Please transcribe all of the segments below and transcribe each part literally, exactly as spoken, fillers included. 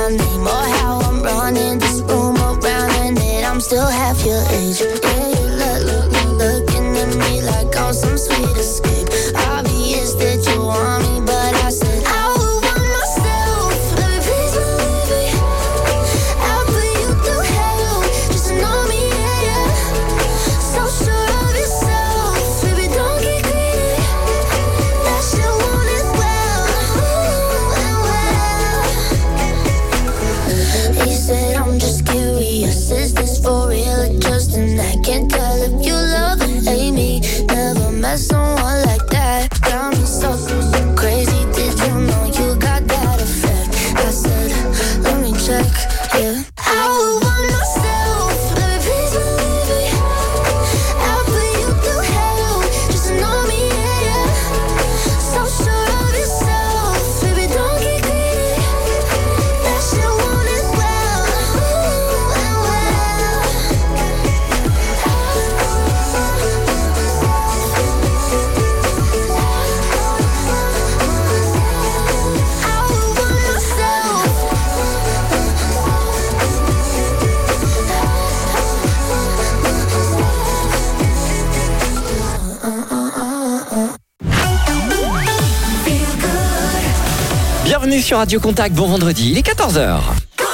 my name or how I'm running this room around, and then I'm still half your age. Yeah, you look, look, look, looking at me like I'm some sweet escape. Obvious that you want me, but I said I would want myself. Baby, please believe me. I'll put you through hell just to know me, yeah, yeah. So sure of yourself, baby, don't get greedy. That shit won't as well, and well. He said I'm just curious, is this for real or just an act? Can't tell if you love or hate me. Never met someone like that. Got me so, so, so crazy. Did you know you got that effect? I said, let me check, yeah. I would want myself, baby, please believe me. I'll put you through hell just to know me, yeah, yeah. So sure of yourself, baby, don't get greedy. That shit won't as well, and well. I would want myself. Bienvenue sur Radio Contact, bon vendredi, il est quatorze heures.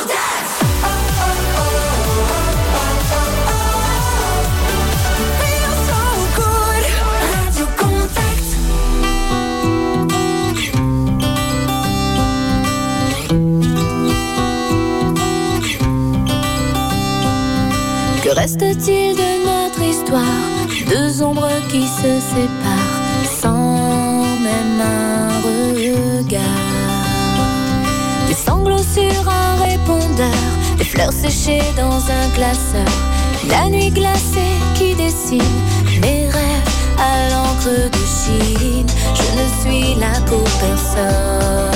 Que reste-t-il de notre histoire? Deux ombres qui se séparent sans même un regard. Des sanglots sur un répondeur, des fleurs séchées dans un classeur. La nuit glacée qui dessine mes rêves à l'encre de Chine. Je ne suis là pour personne.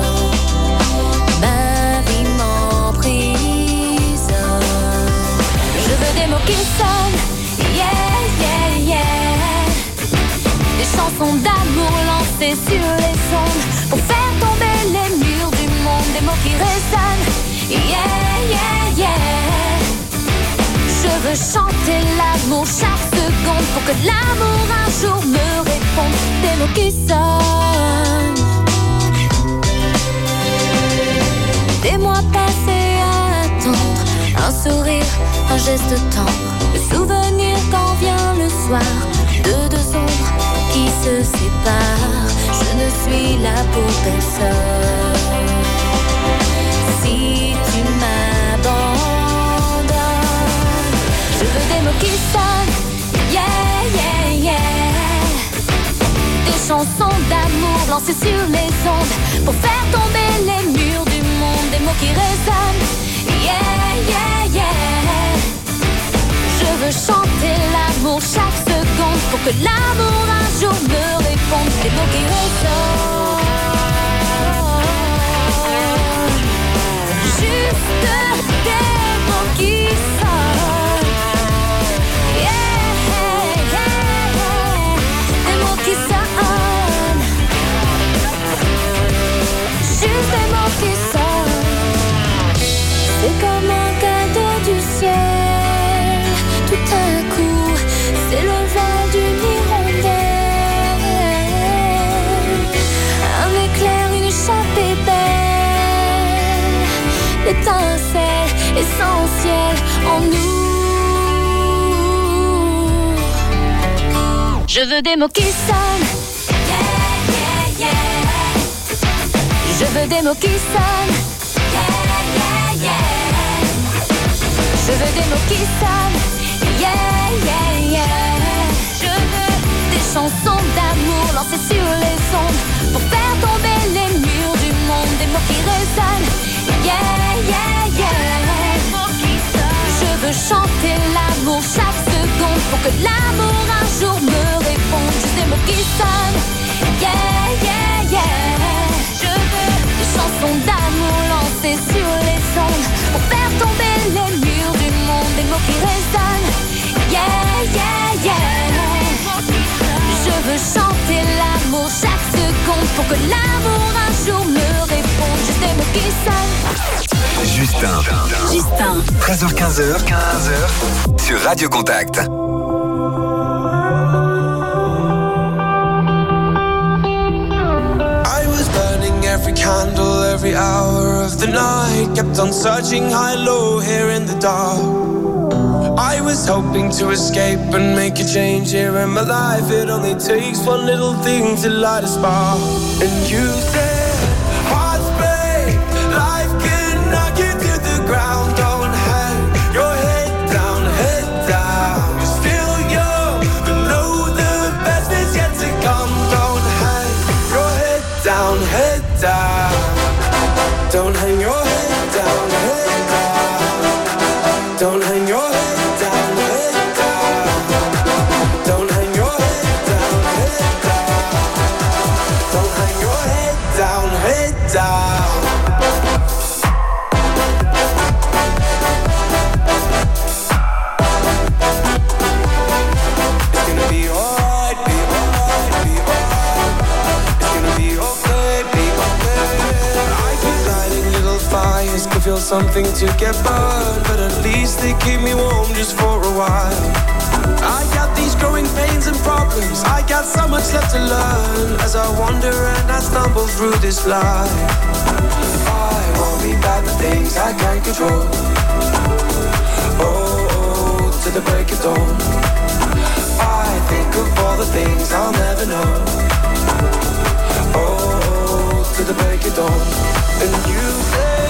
Ma vie m'emprisonne. Je veux des mots qui sonnent, yeah, yeah, yeah. Des chansons d'amour lancées sur les ondes pour faire tomber les murs du monde. Des mots qui résonnent, yeah, yeah, yeah. Je veux chanter l'amour chaque seconde pour que l'amour un jour me réponde. Des mots qui sonnent. Des mois passés à attendre, un sourire, un geste tendre. Le souvenir quand vient le soir de deux ombres qui se séparent. Je ne suis là pour personne. Si tu m'abandonnes, je veux des mots qui sonnent, yeah, yeah, yeah. Des chansons d'amour lancées sur les ondes pour faire tomber les murs du monde. Des mots qui résonnent, yeah, yeah, yeah. Je veux chanter l'amour chaque seconde pour que l'amour un jour me réponde. Des mots qui résonnent, juste des mots qui sonnent, yeah, yeah. Des mots qui sonnent, juste des mots qui sonnent. C'est comme un cadeau du ciel. Tout à coup, c'est le vol d'une hirondelle. Un éclair, une échappée belle. L'étincelle essentielle en nous. Je veux des mots qui sonnent, yeah, yeah, yeah. Je veux des mots qui sonnent, yeah, yeah, yeah. Je veux des mots qui sonnent, yeah, yeah, yeah. Je veux des chansons d'amour lancées sur les ondes pour faire tomber les murs du monde. Des mots qui résonnent, yeah, yeah, yeah. Je veux chanter l'amour chaque seconde pour que l'amour un jour me réponde. Juste des mots qui sonnent, yeah, yeah, yeah. Je veux des chansons d'amour lancées sur les ondes pour faire tomber les murs du monde. Des mots qui résonnent, yeah, yeah, yeah. Je veux chanter l'amour chaque seconde pour que l'amour un jour me réponde. Juste des mots qui sonnent. Justin. Justin. treize heures quinze sur Radio Contact. I was burning every candle, every hour of the night. Kept on searching high, low, here in the dark. I was hoping to escape and make a change here in my life. It only takes one little thing to light a spark. And you said, hearts break, life can knock you to the ground. Don't hang your head down, head down. You're still young, but know the best is yet to come. Don't hang your head down, head down. Don't hang your head down, head down. Don't hang your head. Feel something to get burned, but at least they keep me warm just for a while. I got these growing pains and problems, I got so much left to learn as I wander and I stumble through this life. I worry about the things I can't control. Oh, oh, to the break of dawn. I think of all the things I'll never know. Oh, oh, to the break of dawn. And you say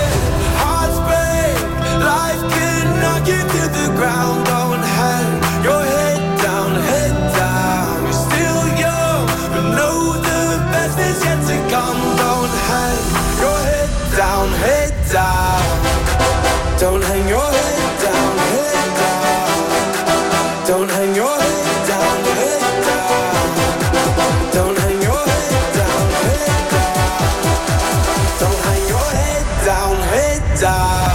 life can knock you to the ground. Don't hang your head down, head down. You're still young, but know the best is yet to come. Don't hang your head down, head down. Don't hang your head down, head down. Don't hang your head down, head down. Don't hang your head down, head down. Don't hang your head down, head down.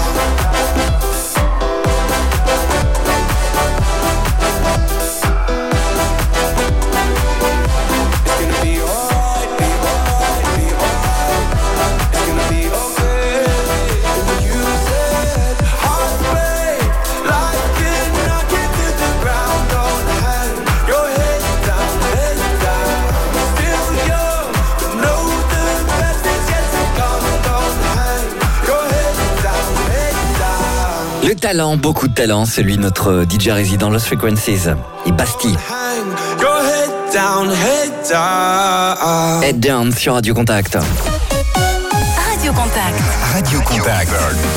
Le talent, beaucoup de talent, celui de notre D J résident Lost Frequencies et Bastille. Head Down sur Radio Contact. Radio Contact. Radio Contact.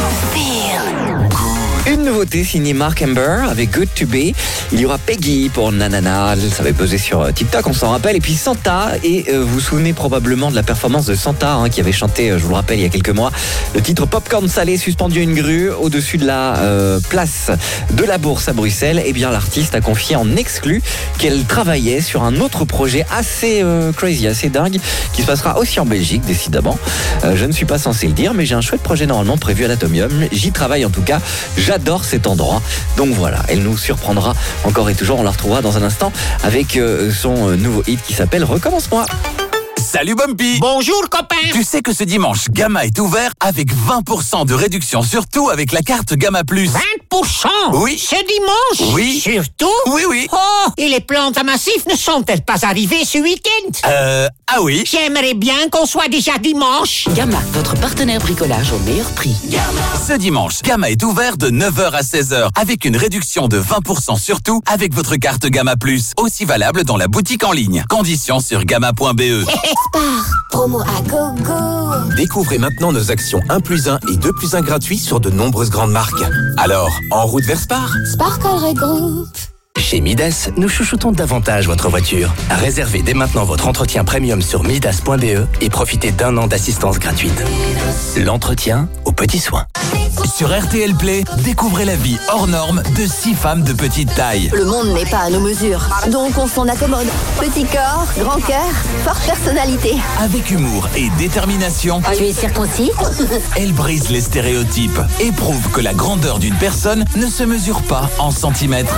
Une nouveauté signée Mark Amber avec Good To Be. Il y aura Peggy pour Nanana, ça avait pesé sur TikTok, on s'en rappelle. Et puis Santa, et euh, vous vous souvenez probablement de la performance de Santa hein, qui avait chanté, je vous le rappelle, il y a quelques mois, le titre Popcorn salé suspendu à une grue au-dessus de la euh, place de la Bourse à Bruxelles. Et bien l'artiste a confié en exclu qu'elle travaillait sur un autre projet assez euh, crazy, assez dingue, qui se passera aussi en Belgique, décidément. Euh, je ne suis pas censé le dire, mais j'ai un chouette projet normalement prévu à l'Atomium. J'y travaille en tout cas. J'adore cet endroit. Donc voilà, elle nous surprendra encore et toujours. On la retrouvera dans un instant avec euh, son euh, nouveau hit qui s'appelle Recommence-moi. Salut Bumpy. Bonjour copain. Tu sais que ce dimanche, Gamma est ouvert avec vingt pour cent de réduction, surtout avec la carte Gamma Plus. vingt pour cent Oui. Ce dimanche Oui. Surtout Oui, oui. Oh, et les plantes à massif ne sont-elles pas arrivées ce week-end? Euh, ah oui. J'aimerais bien qu'on soit déjà dimanche. Gamma, votre partenaire bricolage au meilleur prix. Ce dimanche, Gamma est ouvert de neuf heures à seize heures avec une réduction de vingt pour cent surtout avec votre carte Gamma Plus, aussi valable dans la boutique en ligne. Conditions sur gamma point b e. Spar, promo à gogo. Découvrez maintenant nos actions un plus un et deux plus un gratuits sur de nombreuses grandes marques. Alors, en route vers Spar. Sparkle Regroup. Chez Midas, nous chouchoutons davantage votre voiture. Réservez dès maintenant votre entretien premium sur midas point b e et profitez d'un an d'assistance gratuite. L'entretien aux petits soins. Sur R T L Play, découvrez la vie hors norme de six femmes de petite taille. Le monde n'est pas à nos mesures, donc on s'en accommode. Petit corps, grand cœur, forte personnalité. Avec humour et détermination, Tu es circoncis? elle brise les stéréotypes et prouve que la grandeur d'une personne ne se mesure pas en centimètres.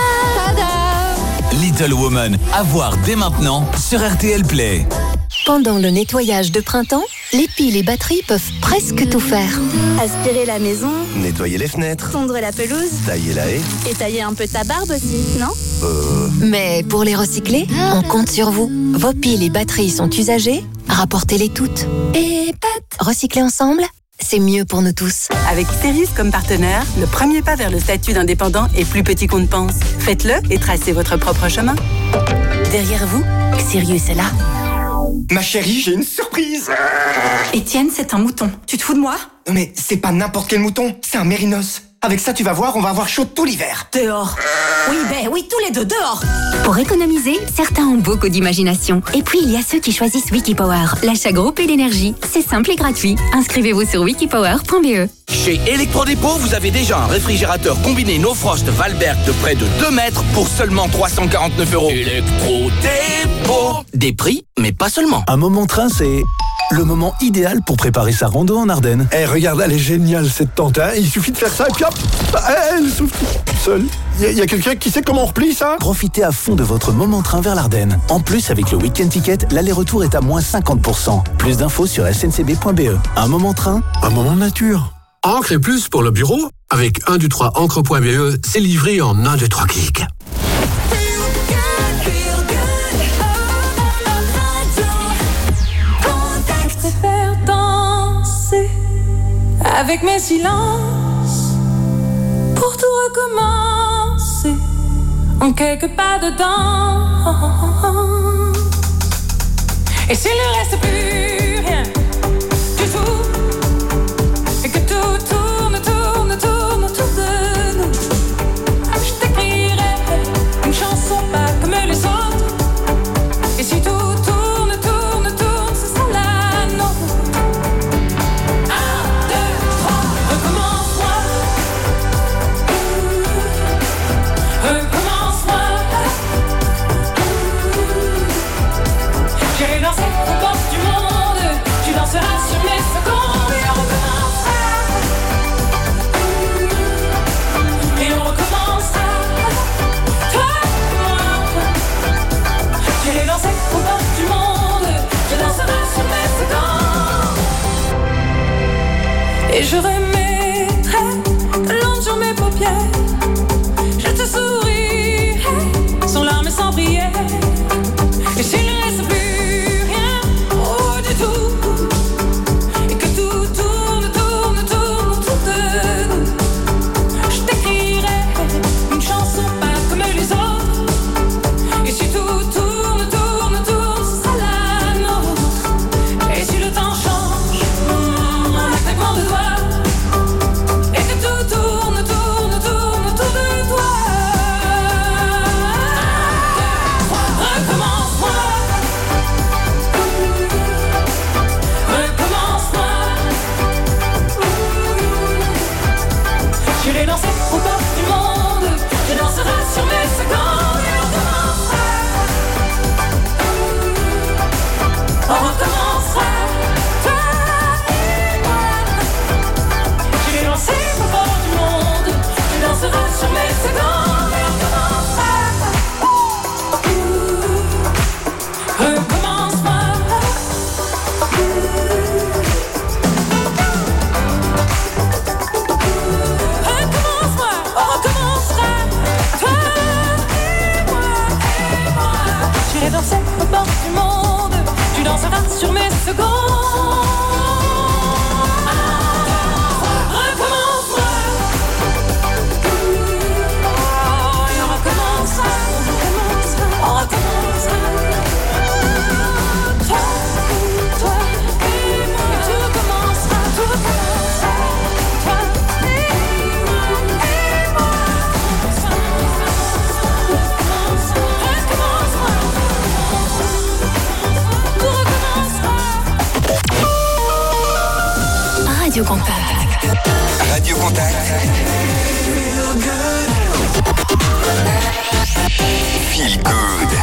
Little Woman, à voir dès maintenant sur R T L Play. Pendant le nettoyage de printemps, les piles et batteries peuvent presque tout faire. Aspirer la maison, nettoyer les fenêtres, tondre la pelouse, tailler la haie et tailler un peu ta barbe aussi, non? Euh... Mais pour les recycler, on compte sur vous. Vos piles et batteries sont usagées, rapportez-les toutes. Et pat, recycler ensemble, c'est mieux pour nous tous. Avec Sirius comme partenaire, le premier pas vers le statut d'indépendant est plus petit qu'on ne pense. Faites-le et tracez votre propre chemin. Derrière vous, Sirius est là. Ma chérie, j'ai une surprise. Étienne, c'est un mouton. Tu te fous de moi? Non mais c'est pas n'importe quel mouton, c'est un mérinos. Avec ça, tu vas voir, on va avoir chaud tout l'hiver. Dehors. Oui, ben oui, tous les deux, dehors. Pour économiser, certains ont beaucoup d'imagination. Et puis, il y a ceux qui choisissent Wikipower, l'achat groupé d'énergie. C'est simple et gratuit. Inscrivez-vous sur wikipower point b e. Chez Electrodépôt, vous avez déjà un réfrigérateur combiné No Frost Valberg de près de deux mètres pour seulement trois cent quarante-neuf euros. Electrodépôt. Des prix, mais pas seulement. Un moment train, c'est le moment idéal pour préparer sa rando en Ardennes. Eh, regarde, elle est géniale cette tente, hein. Il suffit de faire ça et puis hop, elle souffle toute seule. Il y a, a quelqu'un qui sait comment on replie ça? Profitez à fond de votre moment train vers l'Ardenne. En plus, avec le Week-end Ticket, l'aller-retour est à moins cinquante pour cent. Plus d'infos sur s n c b point b e. Un moment train, un moment nature. Encre et plus pour le bureau. Avec un deux trois encre point b e, c'est livré en un deux trois clics. Avec mes silences, pour tout recommencer, en quelques pas dedans. Et s'il ne reste plus rien du tout, et que tout tourne, tourne, tourne autour de nous, je t'écrirai une chanson pas comme les autres. Et si tout tourne, tourne, tourne, ce sera la nôtre. J'irai danser aux portes du monde, tu danseras sur mes secondes et on recommencera. Et on recommencera. Toi et moi. J'irai danser aux portes du monde, tu danseras sur mes secondes. Et je remettrai de l'ombre sur mes paupières. Je te sourirai sans larmes et sans prière. Et s'il ne reste plus et que tout tourne, tourne, tourne autour de nous, je t'écrirai une chanson pas comme les autres. Et si tout tourne, tourne, tourne, ce sera la nôtre. Et si le temps change, un claquement de doigts, et que tout tourne, tourne, tourne autour de toi. Recommence-moi. J'irai danser aux portes du monde, tu danseras sur mes secondes et on recommencera. On recommencera, toi et moi. J'irai danser aux portes du monde, tu danseras sur mes secondes et on recommencera. Recommence-moi. J'irai danser aux portes du monde, tu danseras sur mes secondes. Recommence-moi. Oh, et on recommencera, on recommencera. Toi, toi et moi, et tout recommencera, tout recommencera. Toi et moi, et moi. Radio Contact. Radio Contact. Feel good.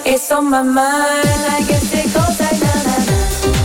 It's on my mind, I guess it goes like na na na.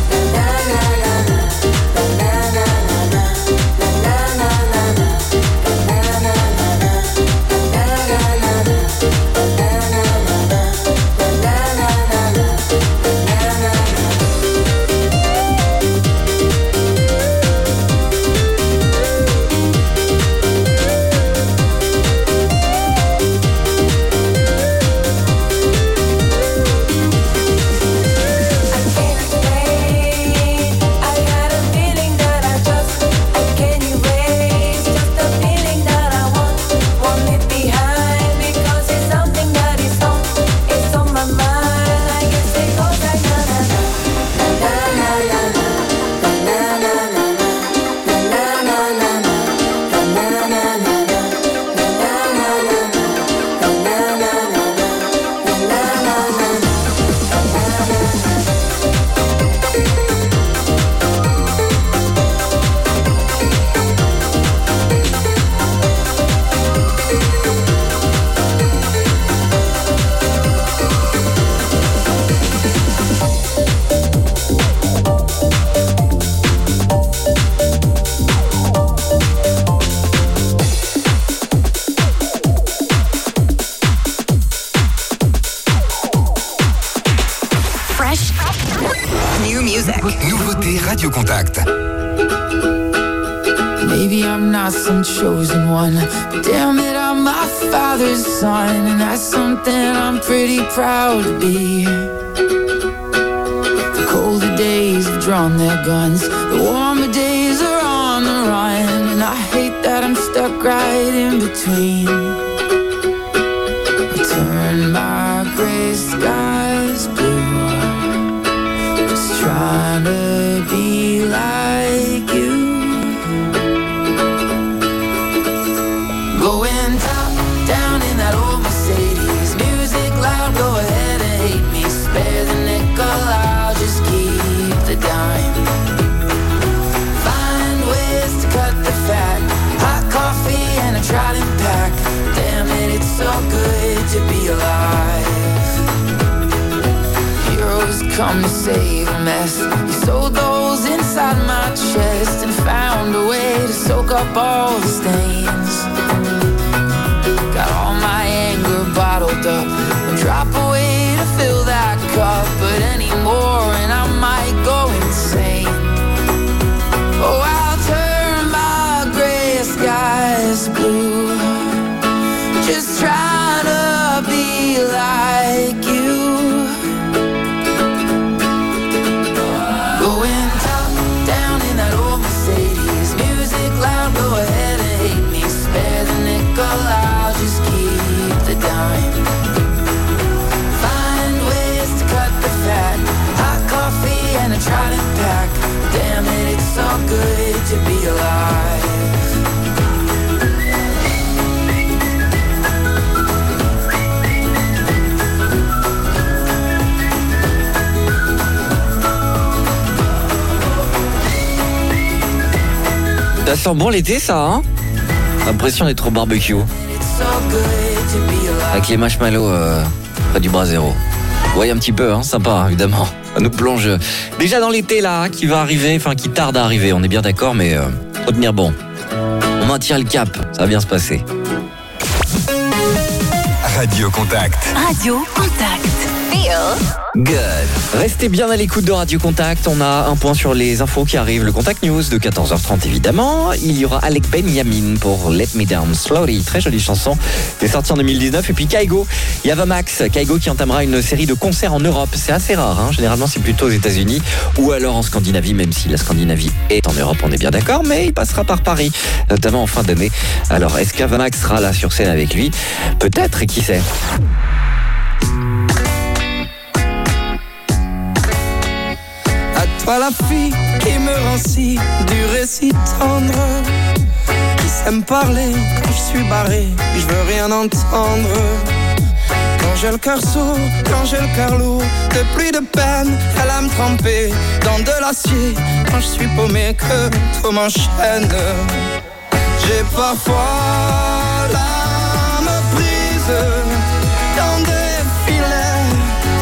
Nouveauté Radio Contact. Maybe I'm not some chosen one, but damn it, I'm my father's son, and that's something I'm pretty proud to be. The colder days have drawn their guns, the warmer days are on the run, and I hate that I'm stuck right in between. I turn my gray skies blue, just trying to be like you. Going top down in that old Mercedes, music loud, go ahead and hate me. Spare the nickel, I'll just keep the dime. Find ways to cut the fat, hot coffee and a trident pack. Damn it, it's so good to be alive. Heroes come to save a mess. You sewed those inside my chest and found a way to soak up all the stains. Got all my anger bottled up, a drop away to fill that cup, but anymore and I might go insane. Oh, I'll turn my gray skies blue, just trying to be like you. Going top down in that old Mercedes, music loud, go ahead and hate me. Spare the nickel, I'll just keep the dime. Find ways to cut the fat, hot coffee and a trident pack. Damn it, it's so good to be alive. Ça sent bon l'été, ça, hein? L'impression d'être au barbecue. Avec les marshmallows euh, près du brasero. Vous voyez un petit peu, hein, sympa, hein, évidemment. Ça nous plonge déjà dans l'été, là, hein, qui va arriver, enfin, qui tarde à arriver. On est bien d'accord, mais euh, faut tenir bon. On maintient le cap, ça va bien se passer. Radio Contact. Radio Contact. Feel good. Restez bien à l'écoute de Radio Contact. On a un point sur les infos qui arrivent. Le Contact News de quatorze heures trente, évidemment. Il y aura Alec Benjamin pour Let Me Down Slowly. Très jolie chanson. C'est sorti en deux mille dix-neuf. Et puis Kaigo. Il y a Vamax. Kaigo qui entamera une série de concerts en Europe. C'est assez rare, hein. Généralement, c'est plutôt aux États-Unis ou alors en Scandinavie, même si la Scandinavie est en Europe, on est bien d'accord. Mais il passera par Paris, notamment en fin d'année. Alors, est-ce que Vamax sera là sur scène avec lui? Peut-être, et qui sait? Toi la fille qui me rend si dur et si tendre, qui s'aime parler quand je suis barré, puis je veux rien entendre. Quand j'ai le cœur sourd, quand j'ai le cœur lourd, de pluie de peine, elle a me tremper dans de l'acier. Quand je suis paumé, que tout m'enchaîne. J'ai parfois l'âme prise dans des filets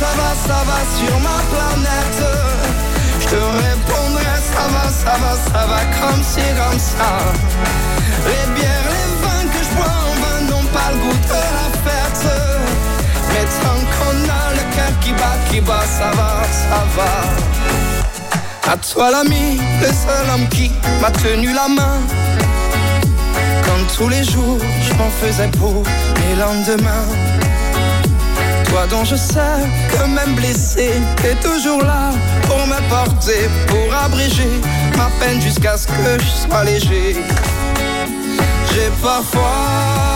ça va, ça va sur ma planète. Je te répondrai, ça va, ça va, ça va comme ci, comme ça. Les bières, les vins que je bois en vin n'ont pas le goût de la fête. Mais tant qu'on a le cœur qui bat, qui bat, ça va, ça va. À toi l'ami, le seul homme qui m'a tenu la main. Comme tous les jours, je m'en faisais pour mes lendemains. Toi dont je sais que même blessé, t'es toujours là pour me porter, pour abréger ma peine jusqu'à ce que je sois léger. J'ai parfois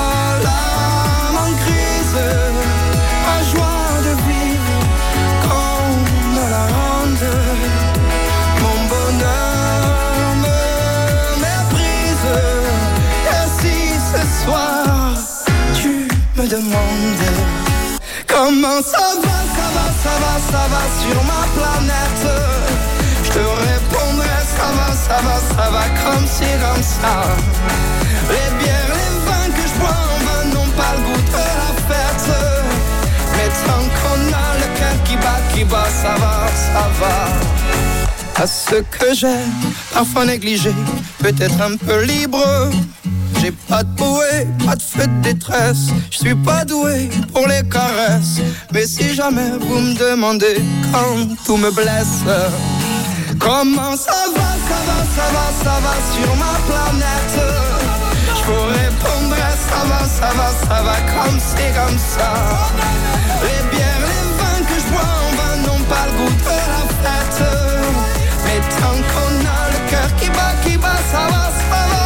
l'âme en crise, ma joie de vivre qu'on me la rende. Mon bonheur me méprise. Et si ce soir tu me demandes comment ça va, ça va, ça va, ça va sur ma planète, je te répondrai, ça va, ça va, ça va comme ci, comme ça. Les bières, les vins que je bois en vin n'ont pas le goût de la fête. Mais tant qu'on a le cœur qui bat, qui bat, ça va, ça va. À ce que j'ai parfois négligé, peut-être un peu libre. J'ai pas de bouée, pas de feu de détresse. Je suis pas doué pour les caresses. Mais si jamais vous me demandez quand tout me blesse, comment ça va, ça va, ça va, ça va sur ma planète, je vous répondrai, ça va, ça va, ça va comme c'est comme ça. Les bières, les vins que je bois en vin n'ont pas le goût de la fête. Mais tant qu'on a le cœur qui bat, qui bat, ça va, ça va.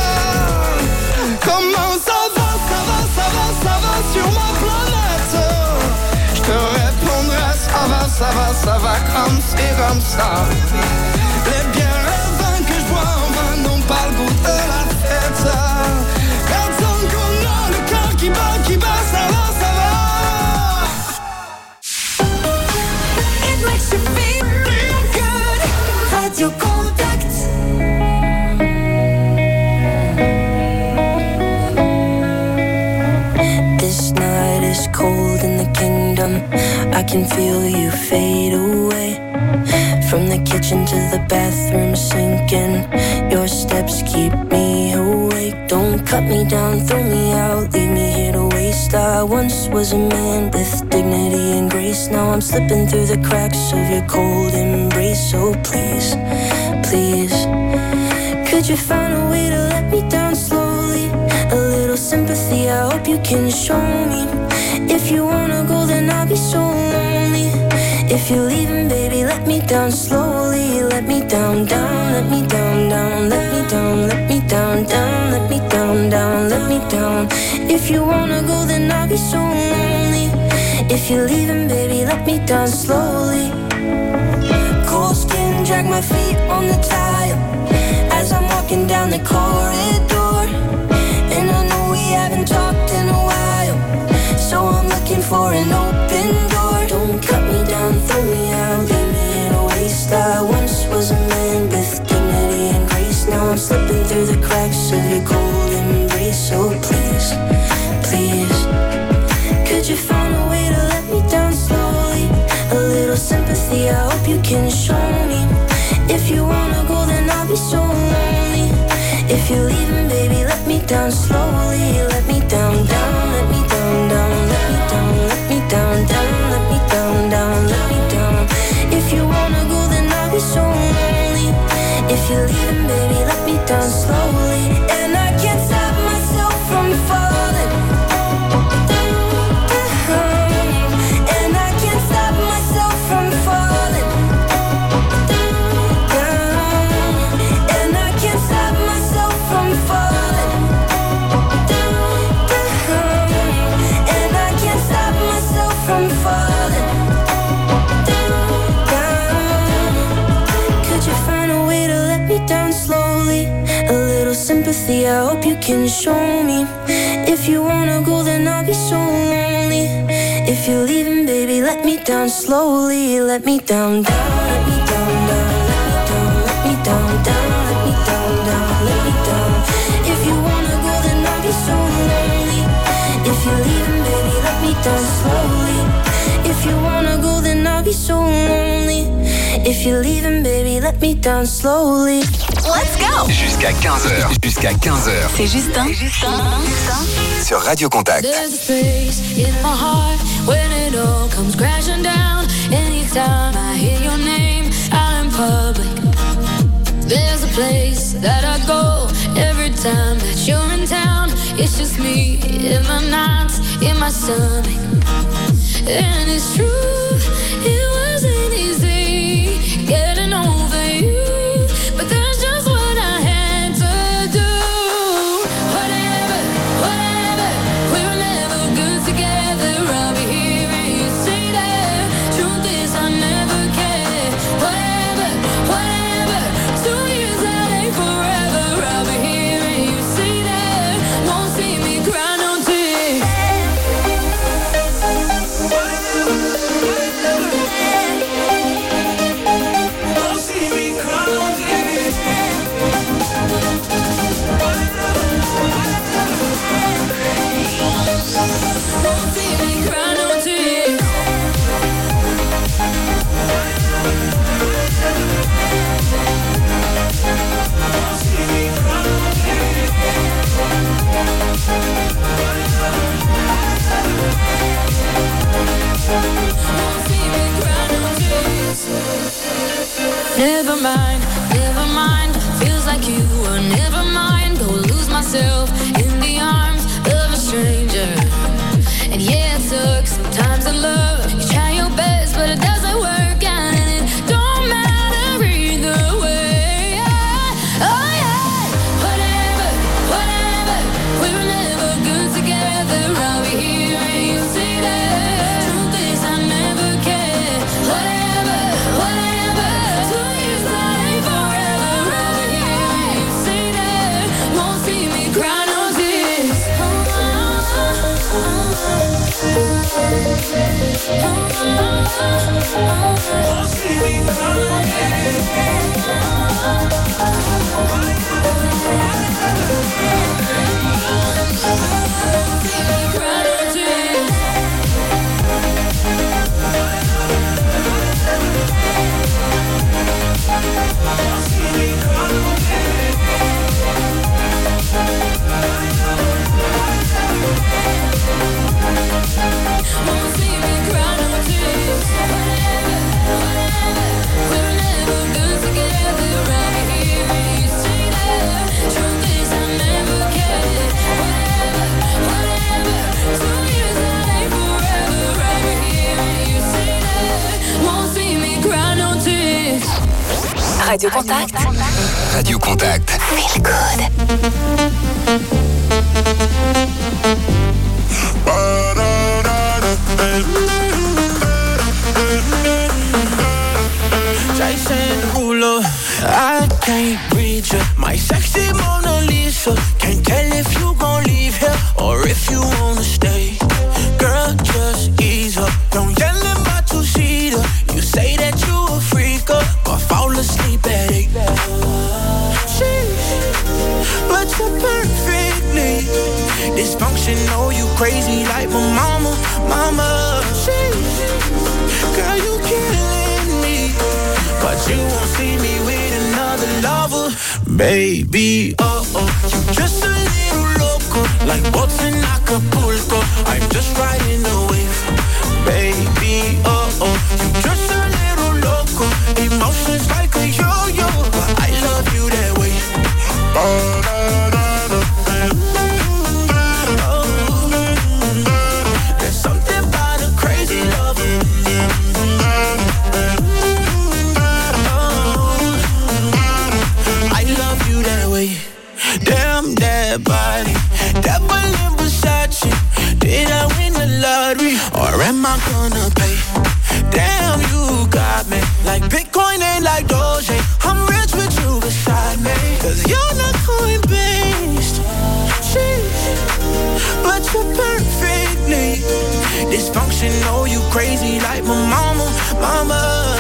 Comment ça va, ça va, ça va, ça va sur ma planète, je te répondrai, ça va, ça va, ça va comme c'est comme ça. Les bières, les vins que je bois en vin n'ont pas le goût de la fête. Mais tant qu'on a le cœur qui bat, qui bat, ça va, ça va. It makes you feel good. Radio Contact. Cold in the kingdom, I can feel you fade away. From the kitchen to the bathroom sinking, your steps keep me awake. Don't cut me down, throw me out, leave me here to waste. I once was a man with dignity and grace. Now I'm slipping through the cracks of your cold embrace. So please, please, could you find a way to let me down slowly? A little sympathy, I hope you can show me. If you wanna go, then I'll be so lonely. If you're leaving, baby, let me down slowly. Let me down, down, let me down, down, let me down, let me down, down, let me down, down, let me down. If you wanna go, then I'll be so lonely. If you're leaving, baby, let me down slowly. Cold skin, drag my feet on the tile as I'm walking down the corridor. And I know we haven't talked in a while, so I'm looking for an open door. Don't cut me down, throw me out, leave me in a waste. I once was a man with dignity and grace. Now I'm slipping through the cracks of your cold embrace. So please, please, could you find a way to let me down slowly? A little sympathy, I hope you can show me. If you wanna go, then I'll be so lonely. If you're leaving, baby, let me down slowly. Let me down, down, let me down, down, let me down, let me down, down, let me down, down, let me down. If you wanna go, then I'll be so lonely. If you're leaving, baby, let me down slowly. And I can't stop myself from falling down. And I can't stop myself from falling down. And I can't stop myself from falling down. And I can't stop myself from falling down. Could you find a way to let me down slowly? A little sympathy, I hope you can show me. If you wanna go, then I'll be so lonely. If you're leaving, baby, let me down slowly. Let me down, down, let me down, down, let me down, let me down, down, let me down, down, let me down. If you wanna go, then I'll be so lonely. If you're leaving, baby, let me down slowly. If you wanna go, then I'll If you're leaving, baby, let me down slowly. Let's go. Jusqu'à quinze heures. Jusqu'à quinze heures. C'est Justin. Justin. Sur Radio Contact. There's a place in my heart when it all comes crashing down. Anytime I hear your name out in public. There's a place that I go every time that you're in town. It's just me in my nights, in my stomach. And it's true, it wasn't easy getting over you, but that's just what I had to do. Whatever, whatever, we were never good together. I'll be here and you say that. Truth is I never cared. Whatever, whatever, two years that ain't forever. I'll be here and you say that. Won't see me cry no tears. Never mind, never mind. Feels like you were never mind. Go lose myself in the arms of a stranger. And yeah, it sucks sometimes in love. You try your best, but it doesn't work out, and it don't matter either way. Oh yeah, whatever, whatever. We were never good together. I'll be here and you say that. Truth is I never cared. Whatever, whatever. Two years that ain't forever. I'll be here and you say that. Won't see me cry no tears. Radio Contact. Radio Contact. Feel good. Jason Derulo, I can't read you. My sexy Mona Lisa. Can't tell if you gon' leave here or if you wanna stay. Girl, just ease up. Don't yell in my two-seater. You say that you a freaker, but fall asleep at eight. But you're perfectly dysfunctional. You crazy like my mama, mama. Girl, you killing me, but you won't see me with another lover, baby. Oh oh, you just a little loco, like boats in Acapulco. I'm just riding the wave, baby. Oh oh, you just a little loco, emotions like a yo-yo, but I love you that way. Oh, da, da, da. Oh, there's something about a crazy love. Damn that body, that balloon Versace. Did I win the lottery, or am I gonna pay? Damn, you got me like Bitcoin and like Doge. I'm rich with you beside me, cause you're not coin-based. But you're perfectly dysfunctional. You crazy like my mama, mama.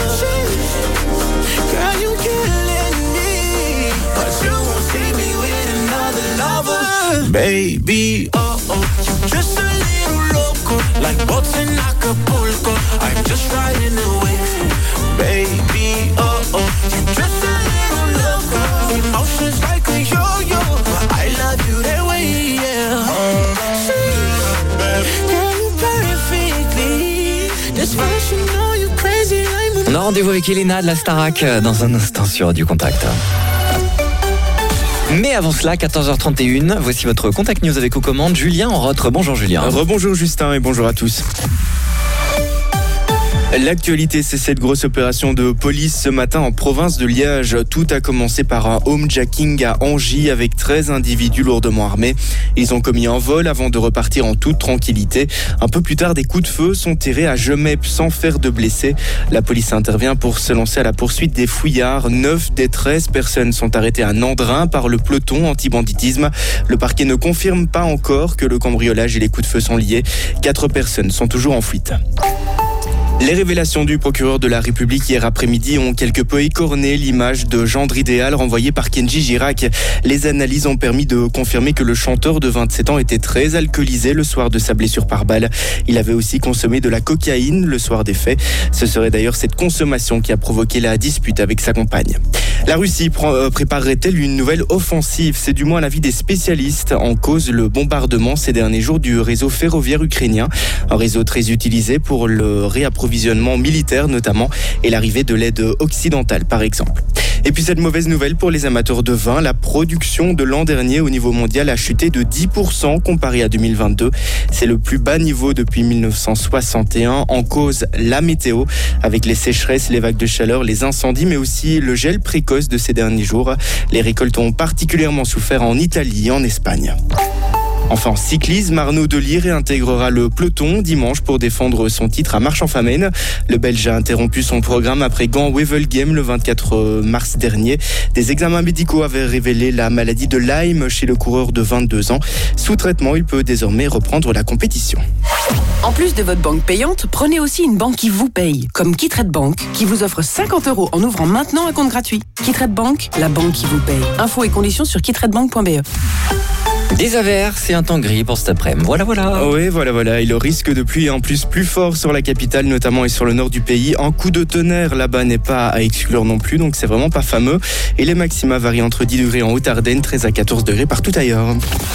Girl, you killing me, but you won't see me with another lover, baby. Oh oh, you just a little loco, like boats in Acapulco. I'm just riding the wave, baby. On a rendez-vous avec Elena de la Starac dans un instant sur Radio Contact. Mais avant cela, quatorze heures trente et une, voici votre Contact News avec aux commandes Julien en Rotre. Bonjour Julien. Rebonjour Justin et bonjour à tous. L'actualité, c'est cette grosse opération de police ce matin en province de Liège. Tout a commencé par un homejacking à Angy avec treize individus lourdement armés. Ils ont commis un vol avant de repartir en toute tranquillité. Un peu plus tard, des coups de feu sont tirés à Gemep sans faire de blessés. La police intervient pour se lancer à la poursuite des fouillards. neuf des treize personnes sont arrêtées à Nandrin par le peloton anti-banditisme. Le parquet ne confirme pas encore que le cambriolage et les coups de feu sont liés. Quatre personnes sont toujours en fuite. Les révélations du procureur de la République hier après-midi ont quelque peu écorné l'image de gendre idéal renvoyé par Kenji Girac. Les analyses ont permis de confirmer que le chanteur de vingt-sept ans était très alcoolisé le soir de sa blessure par balle. Il avait aussi consommé de la cocaïne le soir des faits. Ce serait d'ailleurs cette consommation qui a provoqué la dispute avec sa compagne. La Russie préparerait-elle une nouvelle offensive ? C'est du moins l'avis des spécialistes. En cause le bombardement ces derniers jours du réseau ferroviaire ukrainien. Un réseau très utilisé pour le réapprovisionnement militaire notamment et l'arrivée de l'aide occidentale par exemple. Et puis cette mauvaise nouvelle pour les amateurs de vin, la production de l'an dernier au niveau mondial a chuté de dix pour cent comparé à deux mille vingt-deux. C'est le plus bas niveau depuis mille neuf cent soixante et un. En cause, la météo, avec les sécheresses, les vagues de chaleur, les incendies, mais aussi le gel précoce de ces derniers jours. Les récoltes ont particulièrement souffert en Italie et en Espagne. Enfin, en cyclisme, Arnaud Delis réintégrera le peloton dimanche pour défendre son titre à Marche-en-Famenne. Le Belge a interrompu son programme après Gand-Wevelgem le vingt-quatre mars dernier. Des examens médicaux avaient révélé la maladie de Lyme chez le coureur de vingt-deux ans. Sous traitement, il peut désormais reprendre la compétition. En plus de votre banque payante, prenez aussi une banque qui vous paye, comme KeyTrade Bank, qui vous offre cinquante euros en ouvrant maintenant un compte gratuit. KeyTrade Bank, la banque qui vous paye. Infos et conditions sur keytradebank point b e. Des averses et un temps gris pour cet après-midi. Voilà, voilà. Oui, voilà, voilà. Et le risque de pluie est en plus plus fort sur la capitale, notamment et sur le nord du pays. Un coup de tonnerre là-bas n'est pas à exclure non plus, donc c'est vraiment pas fameux. Et les maxima varient entre dix degrés en Haute-Ardenne, treize à quatorze degrés partout ailleurs.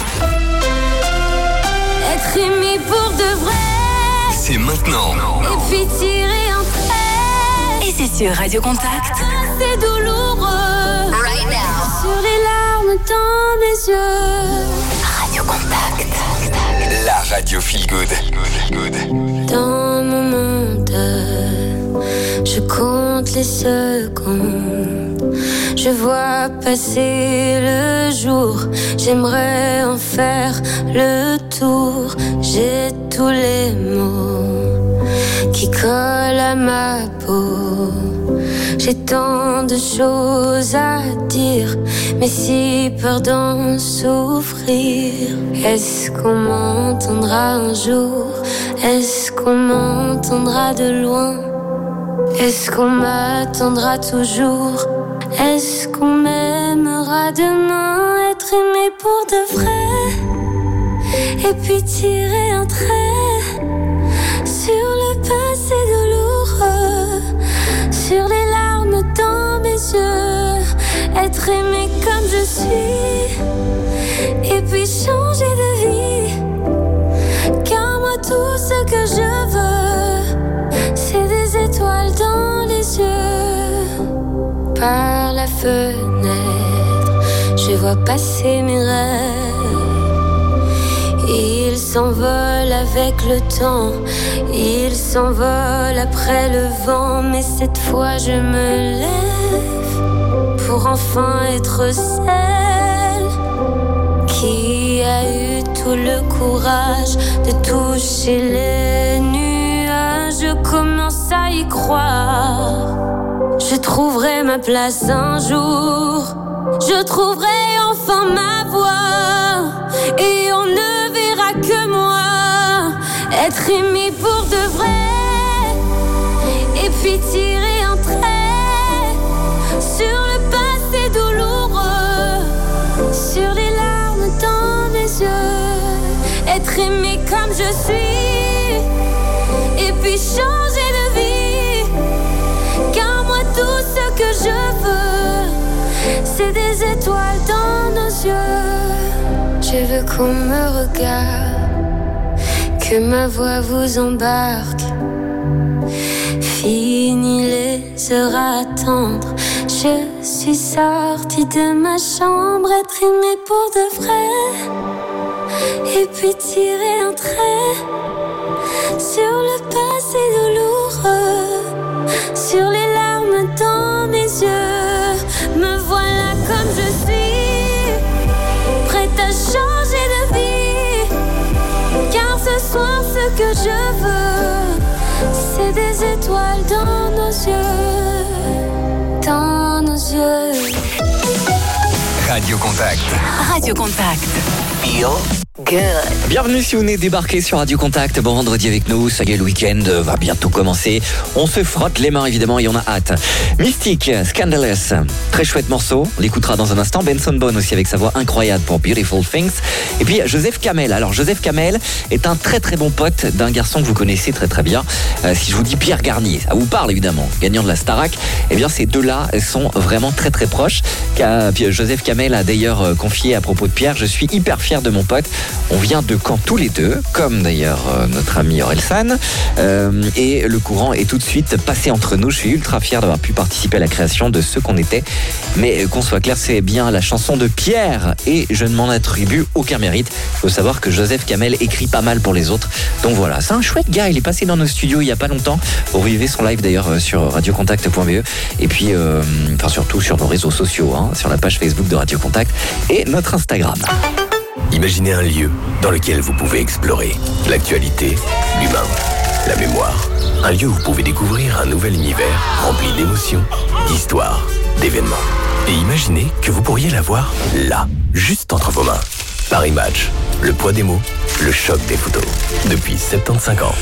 Être aimé pour de vrai. C'est maintenant. Et puis tirer un trait. Et c'est sur Radio Contact. C'est douloureux. Right now. Sur les larmes dans mes yeux. Radio Contact. La radio feel good. Dans mon monde, je compte les secondes. Je vois passer le jour. J'aimerais en faire le tour. J'ai tous les mots qui collent à ma peau. J'ai tant de choses à dire, mais si peur d'en souffrir. Est-ce qu'on m'entendra un jour? Est-ce qu'on m'entendra de loin? Est-ce qu'on m'attendra toujours? Est-ce qu'on m'aimera demain? Être aimé pour de vrai, et puis tirer un trait sur le passé douloureux, sur les larmes dans mes yeux. Être aimé comme je suis, et puis changer de vie. Car moi tout ce que je veux, c'est des étoiles dans les yeux. Par la fenêtre, je vois passer mes rêves. Ils s'envolent avec le temps, ils s'envolent après le vent. Mais cette fois je me lève pour enfin être celle qui a eu tout le courage de toucher les nuages. Je commence à y croire. Je trouverai ma place un jour. Je trouverai enfin ma voix. Et on ne verra que moi. Être aimé pour de vrai. Et puis tirer un trait sur le passé douloureux, sur les larmes dans mes yeux. Être aimé comme je suis, et puis changer de vie. Car moi tout ce que je veux, c'est des étoiles dans nos yeux. Je veux qu'on me regarde, que ma voix vous embarque. sera tendre. Je suis sortie de ma chambre, être aimée pour de vrai. Et puis tirer un trait sur le passé douloureux, sur les larmes dans mes yeux. Me voilà comme je suis, prête à changer de vie. Car ce soir ce que je veux, c'est des étoiles dans nos yeux, dans nos yeux. Radio Contact. Radio Contact. Feel good. Bienvenue si vous venez débarquer sur Radio Contact. Bon vendredi avec nous, ça y est, le week-end va bientôt commencer. On se frotte les mains évidemment et on a hâte. Mystique, Scandalous, très chouette morceau. On l'écoutera dans un instant. Benson Boone aussi avec sa voix incroyable pour Beautiful Things. Et puis Joseph Kamel. Alors Joseph Kamel est un très très bon pote d'un garçon que vous connaissez très très bien. Euh, si je vous dis Pierre Garnier, ça vous parle évidemment, gagnant de la Starac. Eh bien ces deux-là sont vraiment très très proches. Joseph Kamel a d'ailleurs confié à propos de Pierre: je suis hyper fier de mon pote. On vient de Caen tous les deux, comme d'ailleurs euh, notre ami Orelsan. Euh, et le courant est tout de suite passé entre nous. Je suis ultra fier d'avoir pu participer à la création de ce qu'on était. Mais qu'on soit clair, c'est bien la chanson de Pierre et je ne m'en attribue aucun mérite. Il faut savoir que Joseph Kamel écrit pas mal pour les autres. Donc voilà, c'est un chouette gars. Il est passé dans nos studios il n'y a pas longtemps. Vous revivez son live d'ailleurs sur radiocontact point b e. Et puis, euh, enfin surtout sur nos réseaux sociaux, hein, sur la page Facebook de Radio Contact et notre Instagram. Imaginez un lieu dans lequel vous pouvez explorer l'actualité, l'humain, la mémoire. Un lieu où vous pouvez découvrir un nouvel univers rempli d'émotions, d'histoires, d'événements. Et imaginez que vous pourriez l'avoir là, juste entre vos mains. Paris Match, le poids des mots, le choc des photos. Depuis soixante-quinze ans.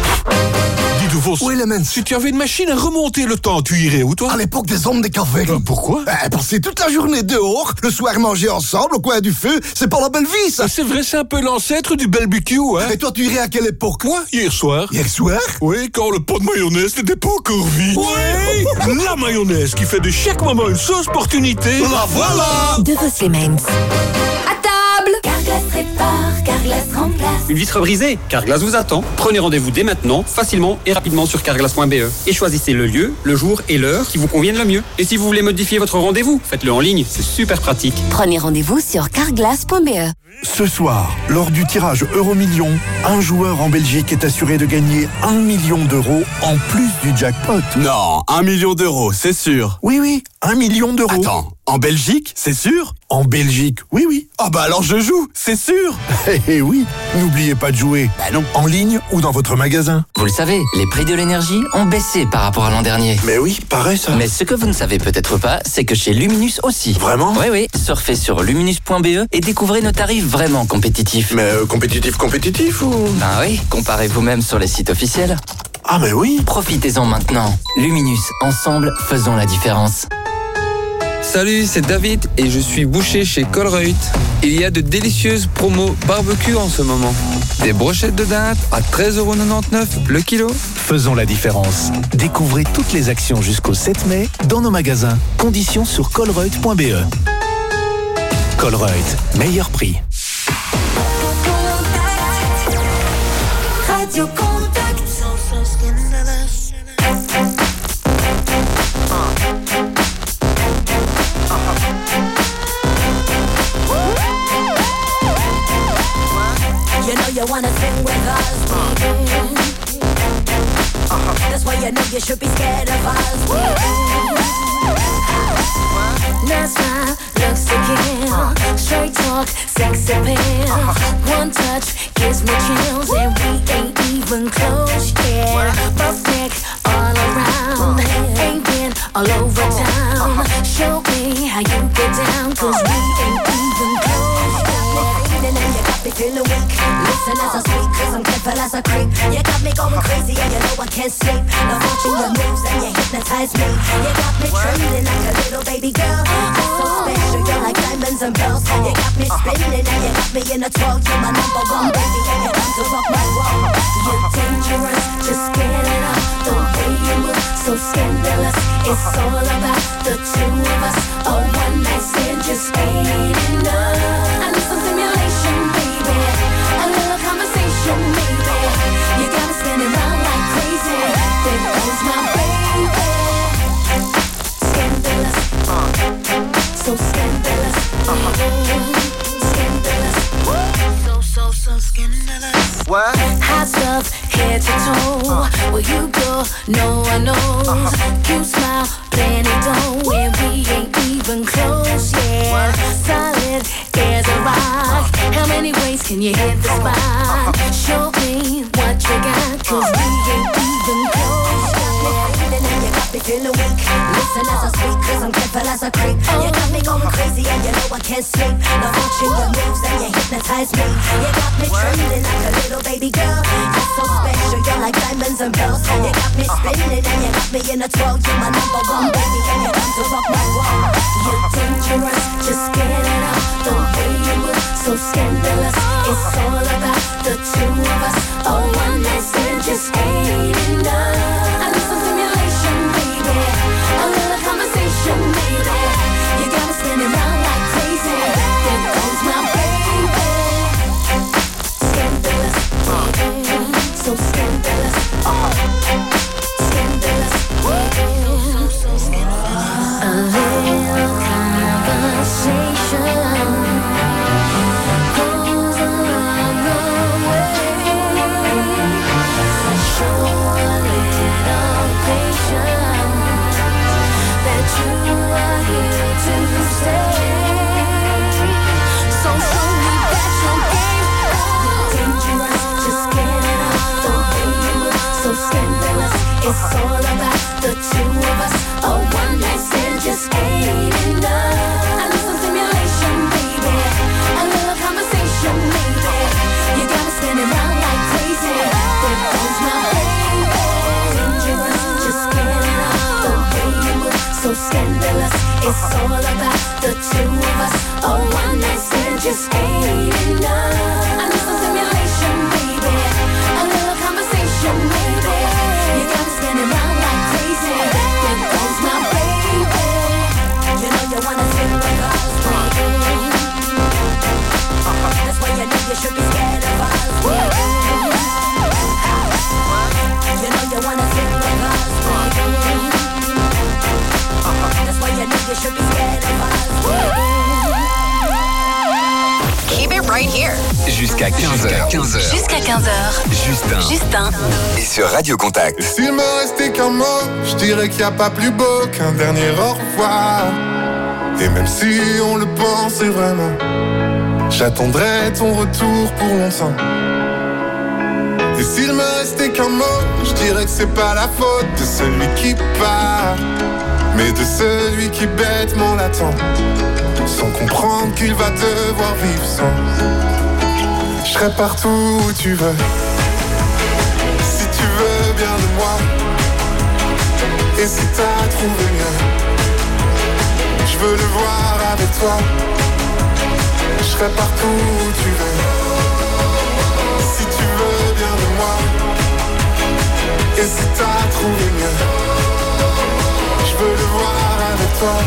Dis de vos... Oui, les mens. Si tu avais une machine à remonter le temps, tu irais où, toi? À l'époque des hommes des cafés. Euh, pourquoi? eh, Passer toute la journée dehors, le soir manger ensemble au coin du feu, c'est pas la belle vie, ça. C'est vrai, c'est un peu l'ancêtre du barbecue, hein. Et toi, tu irais à quelle époque? Moi, hier soir. Hier soir? Oui, quand le pot de mayonnaise n'était pas encore vide. Oui. La mayonnaise qui fait de chaque moment une sauce opportunité. La voilà. De vos Siemens. À table, Carglass répare, Carglass remplace. Une vitre brisée, Carglass vous attend. Prenez rendez-vous dès maintenant, facilement et rapidement sur carglass point b e et choisissez le lieu, le jour et l'heure qui vous conviennent le mieux. Et si vous voulez modifier votre rendez-vous, faites-le en ligne, c'est super pratique. Prenez rendez-vous sur carglass point b e. Ce soir, lors du tirage Euromillion, un joueur en Belgique est assuré de gagner un million d'euros en plus du jackpot. Non, un million d'euros, c'est sûr. Oui, oui, un million d'euros. Attends, en Belgique, c'est sûr? En Belgique, oui, oui. Ah bah alors je joue, c'est sûr. Eh eh oui, n'oubliez pas de jouer. Bah non. En ligne ou dans votre magasin. Vous le savez, les prix de l'énergie ont baissé par rapport à l'an dernier. Mais oui, pareil ça. Mais ce que vous ne savez peut-être pas, c'est que chez Luminus aussi. Vraiment? Oui, oui. Surfez sur luminus point b e et découvrez nos tarifs vraiment compétitifs. Mais euh, compétitif, compétitif ou... Ben oui, comparez vous-même sur les sites officiels. Ah mais oui. Profitez-en maintenant. Luminus, ensemble, faisons la différence. Salut, c'est David et je suis boucher chez Colruyt. Il y a de délicieuses promos barbecue en ce moment. Des brochettes de dinde à treize euros quatre-vingt-dix-neuf le kilo. Faisons la différence. Découvrez toutes les actions jusqu'au sept mai dans nos magasins. Conditions sur colruyt point b e. Colruyt, meilleur prix. Radio Contact. You know you wanna sing with us, baby. That's why you know you should be scared of us, baby. Nice smile, looks to kill. Straight talk, sex appeal. One touch gives me chills, and we ain't even close yet. Buff neck all around, ain't been all over town. Show me how you get down, 'cause we ain't even close yet. And you got me feeling weak. Listen as I speak, 'cause I'm careful as a creep. You got me going crazy, and you know I can't sleep. Now watching your moves, and you hypnotize me. You got me trembling like a little baby girl. You're so special, you're like diamonds and pearls. You got me spinning, and you got me in a twirl. You're my number one baby, and you come to rock my world. You're dangerous, just get it up. The way you move, so scandalous. It's all about the two of us. A one night stand just ain't enough. I need some stimulation, baby. A little conversation, maybe. You got me spinning round like crazy. There goes my baby. toe. Where you go, no one knows. You smile, plenty dough, and we ain't even close yet. Solid as a rock. How many ways can you hit the spot? Show me what you got, cause we ain't even close yet. You got me feeling weak. Listen as I speak, cause I'm careful as I creep. You got me going crazy and you know I can't sleep. Now watching your moves and you hypnotize me. You got me trembling like a little baby girl. You're so special, you're like diamonds and pearls. You got me spinning and you got me in a twirl. You're my number one baby and you come to rock my world. You're dangerous, just get it up. The way you move, so scandalous. It's all about the two of us. A one night stand just ain't enough. I need some stimulation, baby. A little conversation, baby. You got me spinning round like crazy. There goes my baby. Scandalous, baby. So scandalous. Scandalous, baby. A little conversation goes a long, long way. Show a little patience that you are here to stay. So show me that your game dangerous. Just get it up the way you move, so scandalous. It's all about the two of us. A one night stand just ain't enough. I need some stimulation, baby. A little conversation, baby. You got me spinning round like crazy. There goes my baby. Dangerous, just get it up the way you move, so scandalous. It's all about the two of us. A one night stand just ain't enough. I need some stimulation, baby. A little conversation, baby. You got me spinning round like crazy. There goes my baby. You know you wanna feel like us, baby. That's why you know you should be scared of us, baby. You know you wanna feel like us, baby. That's why you know you should be scared of us, baby. Keep it right here. Jusqu'à quinze heures. Jusqu'à quinze heures. Justin. Justin. Et sur Radio Contact. S'il me restait qu'un mot, je dirais qu'il n'y a pas plus beau qu'un dernier au revoir. Et même si on le pensait vraiment, j'attendrai ton retour pour longtemps. Et s'il me restait qu'un mot, je dirais que c'est pas la faute de celui qui part, mais de celui qui bêtement l'attend, sans comprendre qu'il va devoir vivre sans. Je serai partout où tu veux, si tu veux bien de moi. Et si t'as trouvé mieux, je veux le voir avec toi. Je serai partout où tu veux, si tu veux bien de moi. Et si t'as trouvé mieux, je veux le voir avec toi.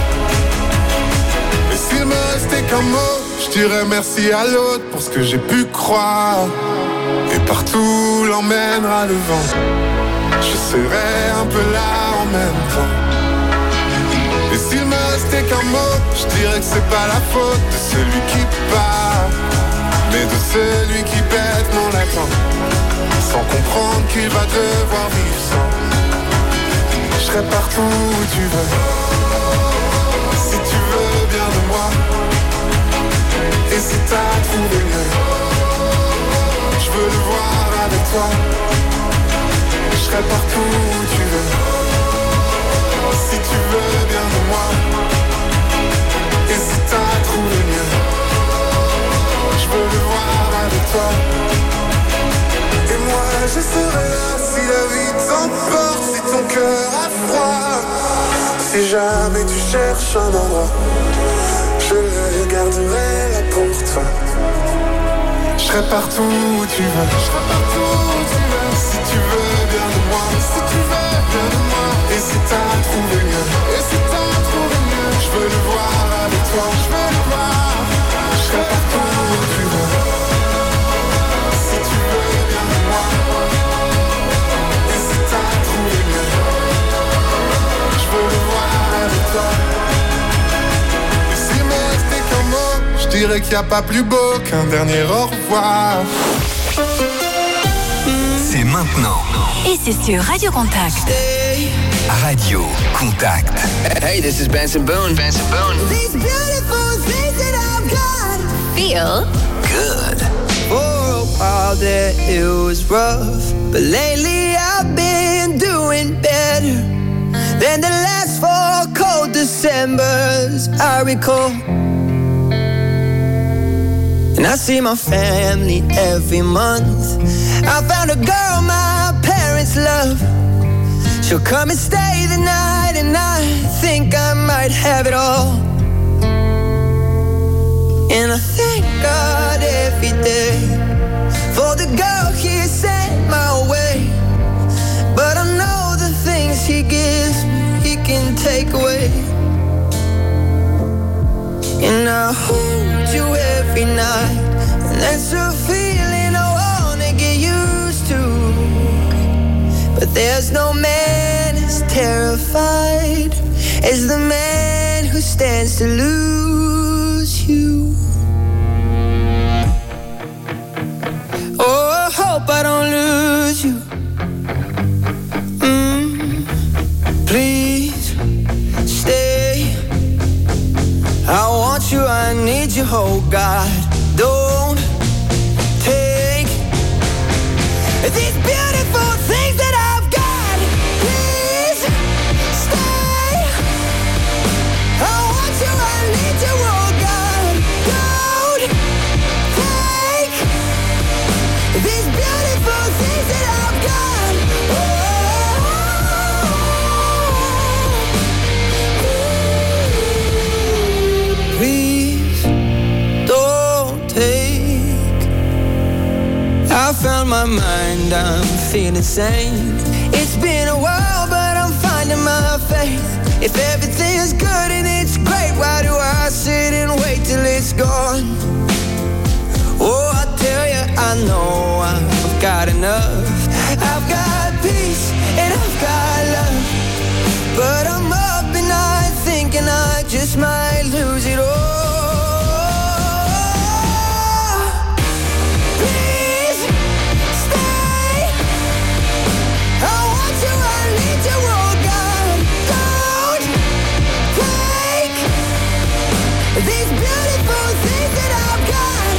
Et s'il me restait qu'un mot, je dirais merci à l'autre pour ce que j'ai pu croire. Et partout l'emmènera le vent, je serai un peu là en même temps. Et s'il me restait qu'un mot, je dirais que c'est pas la faute de celui qui part, mais de celui qui bêtement l'attend, sans comprendre qu'il va devoir vivre sans. Je serai partout où tu veux, si tu veux bien de moi. Et si t'as trouvé mieux, je veux le voir avec toi. Je serai partout où tu veux, si tu veux bien de moi. Et si t'as trouvé mieux, je veux le voir avec toi. Et moi je serai là si la vie t'emporte, si ton cœur a froid. Si jamais tu cherches un endroit, je le garderai là pour toi. Je serai partout où tu veux, je serai partout où tu veux. Si tu veux bien de moi, si tu veux bien de moi. Et si t'as trouvé mieux, et si t'as trouvé mieux, je veux le voir avec toi, je veux le voir. Je serai partout où tu veux, si tu veux bien de moi. Et si t'as trouvé mieux, je veux le voir avec toi. Et s'il me restait qu'un mot, je dirais qu'il n'y a pas plus beau qu'un dernier au revoir. C'est maintenant. Et c'est sur Radio Contact. Radio Contact. Hey, this is Benson Boone. Benson Boone. These beautiful things that I've got. Feel Good. For a while there it was rough, but lately I've been doing better than the last four cold Decembers I recall. And I see my family every month. I found a girl my parents love. She'll come and stay the night, and I think I might have it all. And I thank God every day for the girl He sent my way. But I know the things He gives me, He can take away. And I hold you every night, and that's a feeling I wanna get used to. But there's no man as terrified as the man who stands to lose you. Oh, I hope I don't lose you. Mm, please stay. I want you, I need you, oh God. Don't take these beautiful things that I've got. Please stay. I want you, I need you, oh God. Don't take these beautiful things that I've got. Oh, please don't take. I found my mind, I'm feeling sane. It's been a while, but I'm finding my faith. If everything's good and it's great, why do I sit and wait till it's gone? Oh, I tell you, I know I've got enough. I've got peace and I've got love. But I'm up and night thinking I just might lose it all. Please stay. I want you, I need you, oh God. Don't take these beautiful things that I've got.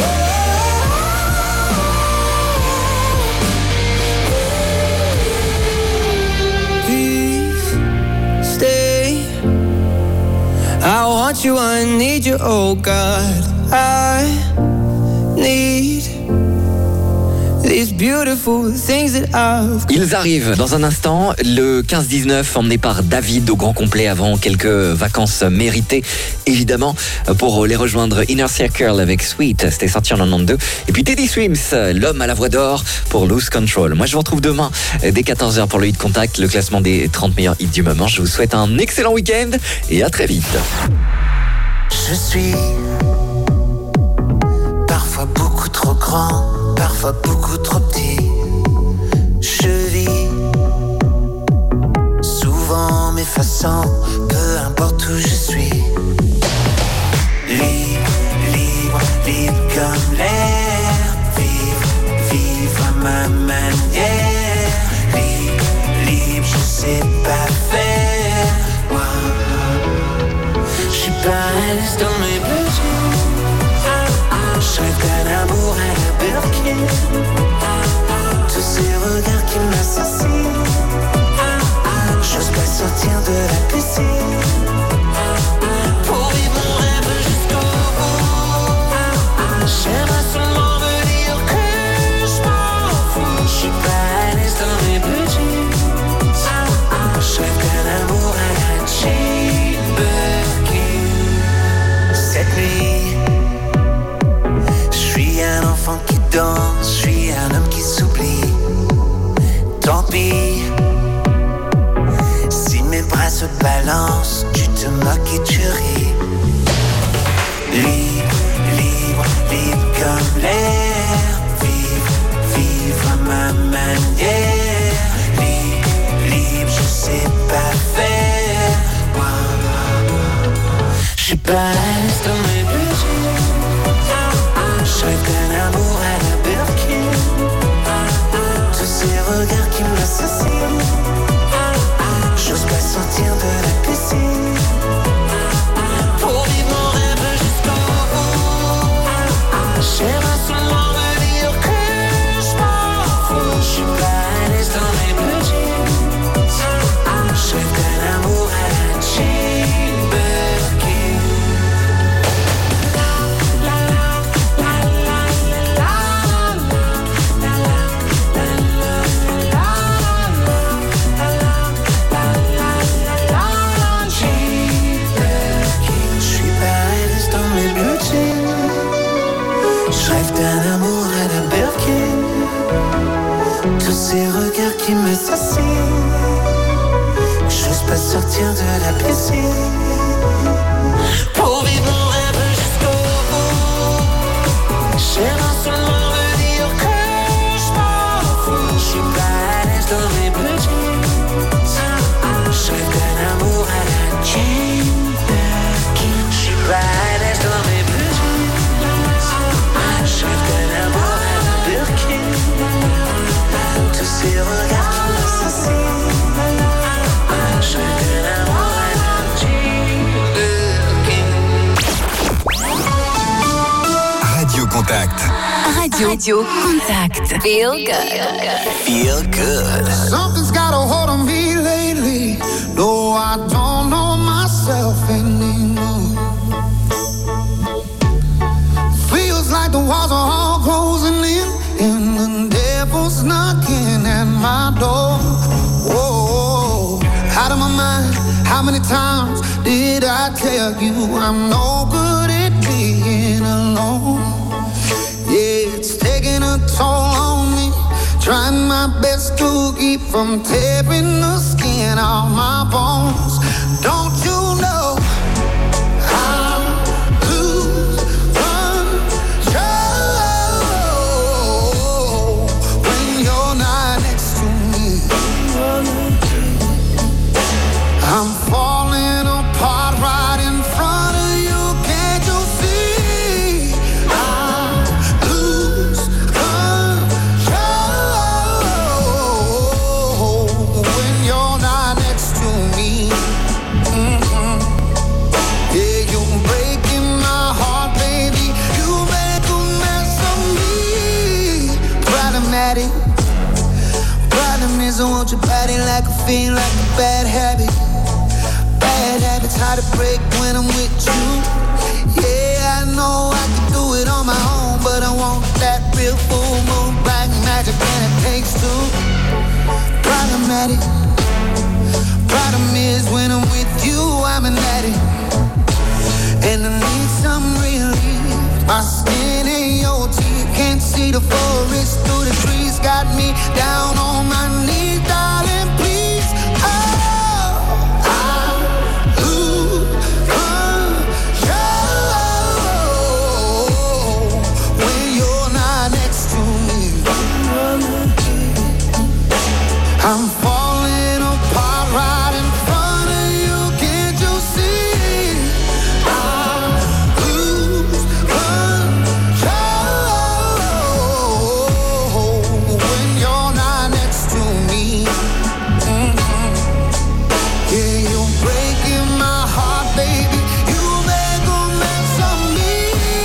Please stay. I want you, I need you, oh God. I need these beautiful things that I've. Ils arrivent dans un instant, le quinze dix-neuf, emmené par David au grand complet avant quelques vacances méritées, évidemment, pour les rejoindre. Inner Circle avec Sweet, c'était sorti en quatre-vingt-douze. Et puis Teddy Swims, l'homme à la voix d'or pour Lose Control. Moi, je vous retrouve demain dès quatorze heures pour le Hit Contact, le classement des trente meilleurs hits du moment. Je vous souhaite un excellent week-end et à très vite. Je suis parfois beaucoup trop grand, parfois beaucoup trop petit. Je vis souvent m'effaçant, peu importe où je suis. Libre, libre, libre comme l'air. Vivre, vivre à ma manière. Libre, libre, je sais pas faire. Wow. Je suis pas à l'aise dans mes besoins. Je rêve d'un amour à la Birkin. Tous ces regards qui m'assassinent. J'ose pas sortir de la piscine. Pour vivre mon rêve jusqu'au bout. J'aimerais seulement me dire que je m'en fous. Je suis pas à l'aise dans mes petits. Je rêve d'un amour à la Jane Birkin. Cette nuit, un enfant qui danse, je suis un homme qui s'oublie. Tant pis, si mes bras se balancent, tu te moques et tu ris. Libre, libre, libre comme l'air. Vivre, vivre à ma manière. Libre, libre, je sais pas faire. Je suis pas à l'aise dans mes budgets. Je rêve d'un amour à la Birkin. Tous ces regards qui me je peux sortir de la piscine pour vivre mon rêve jusqu'au bout. J'aimerais seulement me dire que je m'en fous. Je suis pas à l'aise dans mes blue jeans. Je rêve d'un amour à la Jane Birkin. Je suis pas à l'aise dans mes blue jeans. Je rêve d'un amour à la Birkin. Tous ces regards qui m'assassinent. Je rêve d'un amour à la Jane Birkin. Radio Contact. Radio, Radio Contact. Feel good. Feel good. Something's got a hold on me lately. No, I don't know myself anymore. Feels like the walls are all closing in, and the devil's knocking at my door. Whoa, out of my mind. How many times did I tell you I'm no good at being alone? Yeah, it's taking a toll on me. Trying my best to keep from tearing the skin off my bones. Don't you know I lose control when you're not next to me? I'm falling apart right in front of you. Can't you see? I lose control when you're not next to me. Mm-mm. Yeah, you're breaking my heart, baby. You make a mess of me. Problematic. Problem is I want your body like a fiend, like a bad habit. Bad habits hard to break when I'm with you. Yeah, I know I can do it on my own, but I want that real full moon, black magic, and it takes two. Problematic. Problem is when I'm with you, I'm an addict, and I need some relief. My skin ain't your teeth, can't see the forest through the trees. Got me down on my knees, darling, please. Oh, I lose control when you're not next to me. I'm falling apart right in front of you. Can't you see? I lose control when you're not next to me. Mm-hmm. Yeah, you're breaking my heart, baby. You make a mess of me.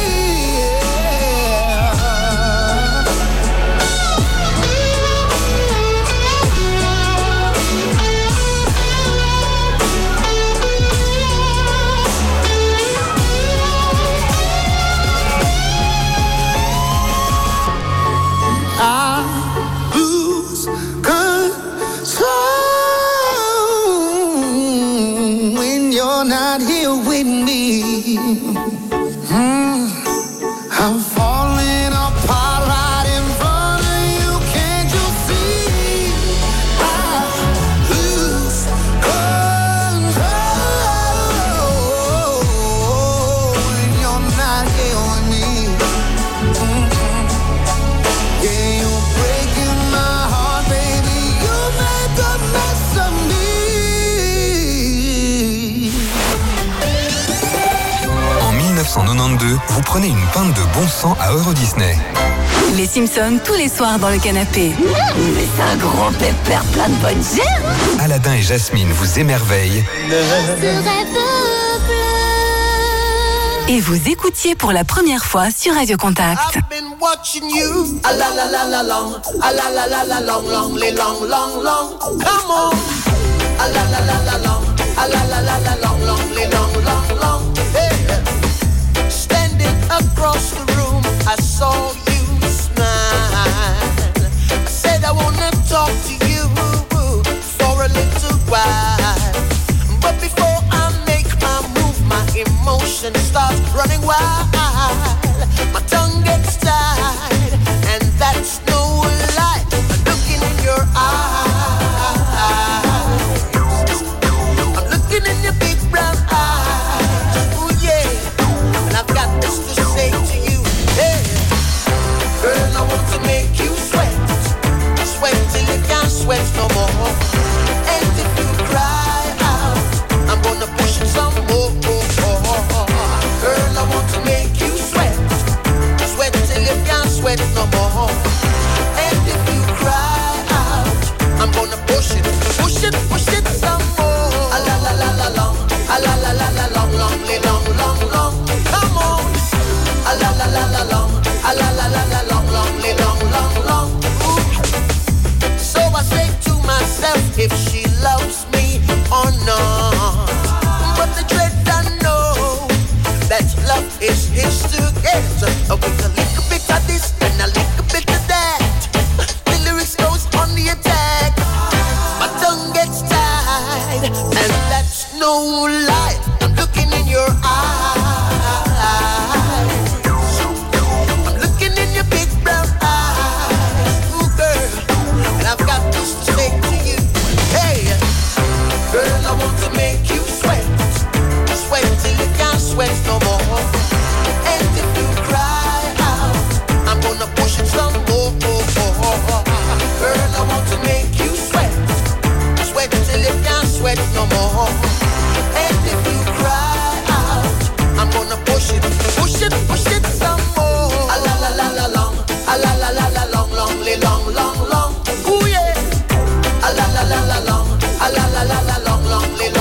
I lose control when you're not here with me. Mm. I'm falling apart right in front of you. Can't you see? I lose control when you're not here with me. Mm-mm. Yeah, you're breaking my heart, baby. You make a mess of me. En mille neuf cent quatre-vingt-douze, vous prenez une pinte de bon sang à Euro Disney. Les Simpsons tous les soirs dans le canapé. Mmh, mais c'est un gros pépère plein de bonnes herbes. Aladdin et Jasmine vous émerveillent. Et vous écoutiez pour la première fois sur Radio Contact. I've been watching you. A la la la la long. A la la la la long, long, long, long, long. Come on. A la la la la long. A la la la la long, long, long, long, long. Hey. Standing across the room, I saw you smile. I said I wanna talk to you for a little while. But before I make my move, my emotion starts running wild. My tongue gets tied, and that's no lie. Looking in your eyes, ride, and that's no lie.